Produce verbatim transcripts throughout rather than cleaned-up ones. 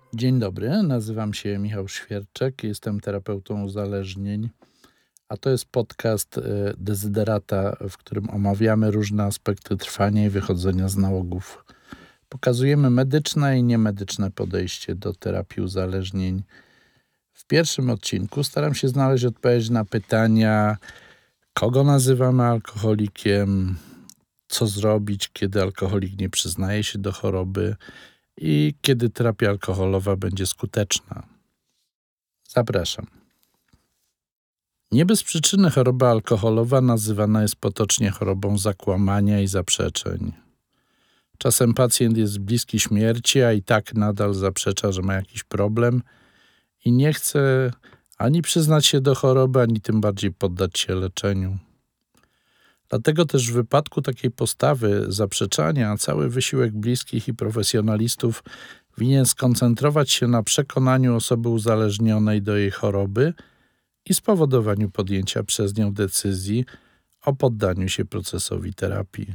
Dzień dobry, nazywam się Michał Świerczek, jestem terapeutą uzależnień, a to jest podcast y, Dezyderata, w którym omawiamy różne aspekty trwania i wychodzenia z nałogów. Pokazujemy medyczne i niemedyczne podejście do terapii uzależnień. W pierwszym odcinku staram się znaleźć odpowiedź na pytania, kogo nazywamy alkoholikiem, co zrobić, kiedy alkoholik nie przyznaje się do choroby i kiedy terapia alkoholowa będzie skuteczna. Zapraszam. Nie bez przyczyny choroba alkoholowa nazywana jest potocznie chorobą zakłamania i zaprzeczeń. Czasem pacjent jest bliski śmierci, a i tak nadal zaprzecza, że ma jakiś problem i nie chce ani przyznać się do choroby, ani tym bardziej poddać się leczeniu. Dlatego też w wypadku takiej postawy zaprzeczania cały wysiłek bliskich i profesjonalistów winien skoncentrować się na przekonaniu osoby uzależnionej do jej choroby i spowodowaniu podjęcia przez nią decyzji o poddaniu się procesowi terapii.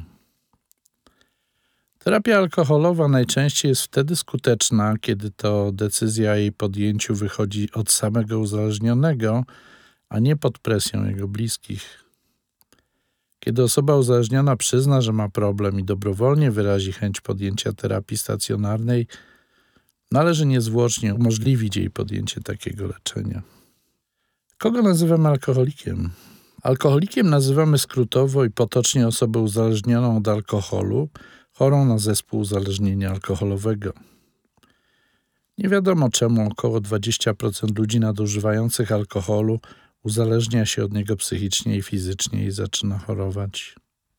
Terapia alkoholowa najczęściej jest wtedy skuteczna, kiedy to decyzja o jej podjęciu wychodzi od samego uzależnionego, a nie pod presją jego bliskich. Kiedy osoba uzależniona przyzna, że ma problem i dobrowolnie wyrazi chęć podjęcia terapii stacjonarnej, należy niezwłocznie umożliwić jej podjęcie takiego leczenia. Kogo nazywamy alkoholikiem? Alkoholikiem nazywamy skrótowo i potocznie osobę uzależnioną od alkoholu, chorą na zespół uzależnienia alkoholowego. Nie wiadomo czemu około dwadzieścia procent ludzi nadużywających alkoholu uzależnia się od niego psychicznie i fizycznie i zaczyna chorować.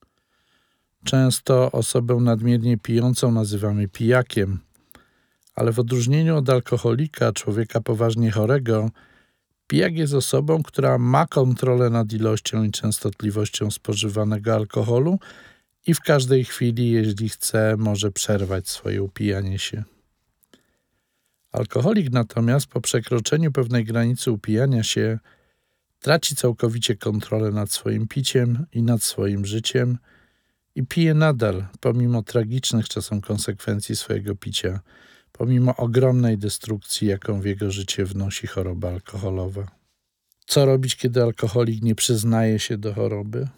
Często osobę nadmiernie pijącą nazywamy pijakiem, ale w odróżnieniu od alkoholika, człowieka poważnie chorego, pijak jest osobą, która ma kontrolę nad ilością i częstotliwością spożywanego alkoholu i w każdej chwili, jeśli chce, może przerwać swoje upijanie się. Alkoholik natomiast po przekroczeniu pewnej granicy upijania się traci całkowicie kontrolę nad swoim piciem i nad swoim życiem i pije nadal, pomimo tragicznych czasem konsekwencji swojego picia, pomimo ogromnej destrukcji, jaką w jego życie wnosi choroba alkoholowa. Co robić, kiedy alkoholik nie przyznaje się do choroby?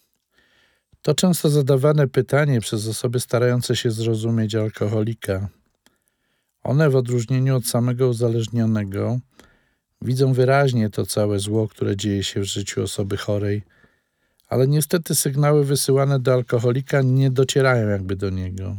To często zadawane pytanie przez osoby starające się zrozumieć alkoholika. One w odróżnieniu od samego uzależnionego widzą wyraźnie to całe zło, które dzieje się w życiu osoby chorej, ale niestety sygnały wysyłane do alkoholika nie docierają jakby do niego.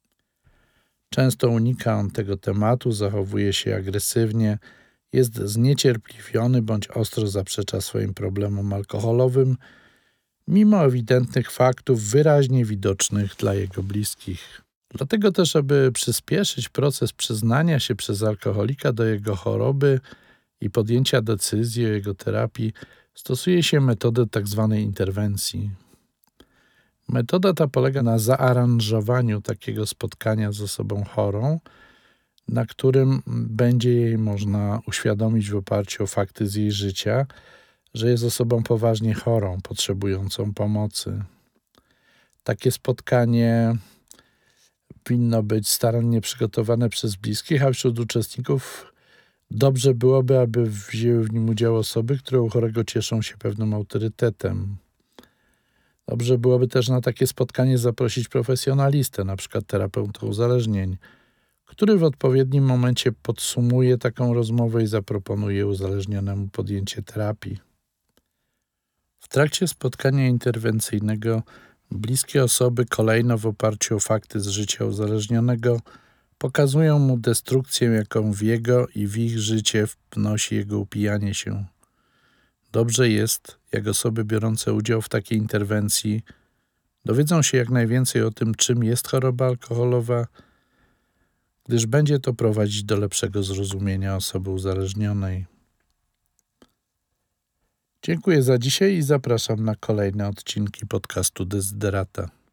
Często unika on tego tematu, zachowuje się agresywnie, jest zniecierpliwiony bądź ostro zaprzecza swoim problemom alkoholowym, mimo ewidentnych faktów wyraźnie widocznych dla jego bliskich. Dlatego też, aby przyspieszyć proces przyznania się przez alkoholika do jego choroby i podjęcia decyzji o jego terapii, stosuje się metodę tzw. interwencji. Metoda ta polega na zaaranżowaniu takiego spotkania z osobą chorą, na którym będzie jej można uświadomić w oparciu o fakty z jej życia, że jest osobą poważnie chorą, potrzebującą pomocy. Takie spotkanie powinno być starannie przygotowane przez bliskich, a wśród uczestników dobrze byłoby, aby wzięły w nim udział osoby, które u chorego cieszą się pewnym autorytetem. Dobrze byłoby też na takie spotkanie zaprosić profesjonalistę, na przykład terapeutę uzależnień, który w odpowiednim momencie podsumuje taką rozmowę i zaproponuje uzależnionemu podjęcie terapii. W trakcie spotkania interwencyjnego bliskie osoby kolejno w oparciu o fakty z życia uzależnionego pokazują mu destrukcję, jaką w jego i w ich życie wnosi jego upijanie się. Dobrze jest, jak osoby biorące udział w takiej interwencji dowiedzą się jak najwięcej o tym, czym jest choroba alkoholowa, gdyż będzie to prowadzić do lepszego zrozumienia osoby uzależnionej. Dziękuję za dzisiaj i zapraszam na kolejne odcinki podcastu Dezyderata.